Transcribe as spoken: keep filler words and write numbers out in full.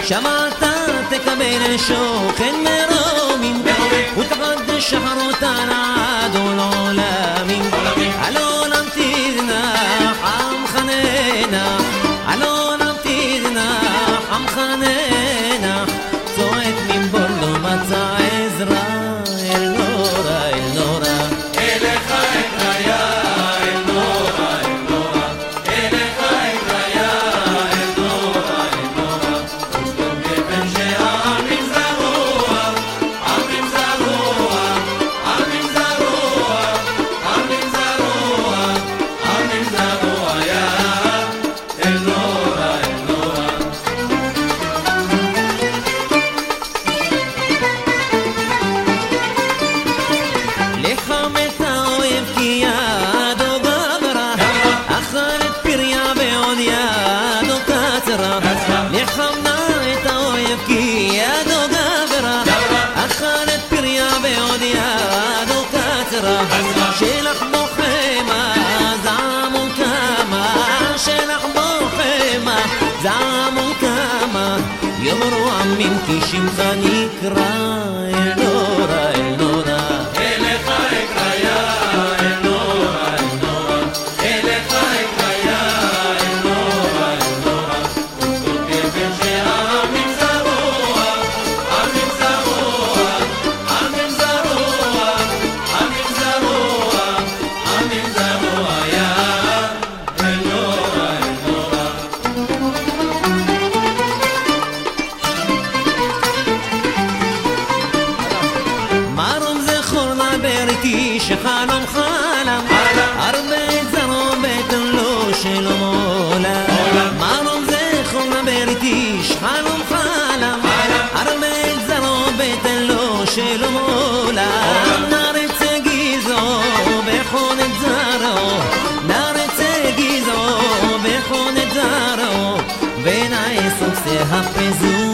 שמעת תקבל שוכן מרומים ותחדש שחרותנה עד עולמים על עולם תזנח עמך ננח על עולם תזנח עמך ננח צועק ממבור לא מצא עזרה אל נורא אל נורא אליך אקריה אל נורא אל נורא אליך אקריה אל נורא אל נורא ושלום גפן שהעמים זרוע עמים זרוע עמים זרוע עמים זרוע עמים זרוע יא אל נורא אל נורא לחמת האויב כי ידו גברה אכל את פריה ועוד ידו קצרה לחמנה את האויב כי ידו גברה אכל את פריה ועוד ידו קצרה שלח בו חמה זעמו כמה שלח בו חמה זעמו כמה יאמרו עמים כי שמך נקרא אל נורא אל נורא אליך אקריה אל נורא אל נורא אליך אקריה אל נורא אל נורא ושלום גפן שהעמים זרוע עמים זרוע עמים זרוע עמים זרוע עמים זרוע יא אל נורא אל נורא מרום זכור לברתי שחלום חלם הרבה זרו בטן לו שלום עולם מרום זכור לברתי שחלום חלם הרבה זרו בטן לו שלום עולם נרץ גיזו בחונת זרו נרץ גיזו בחונת זרו בין העסוק זה הפזו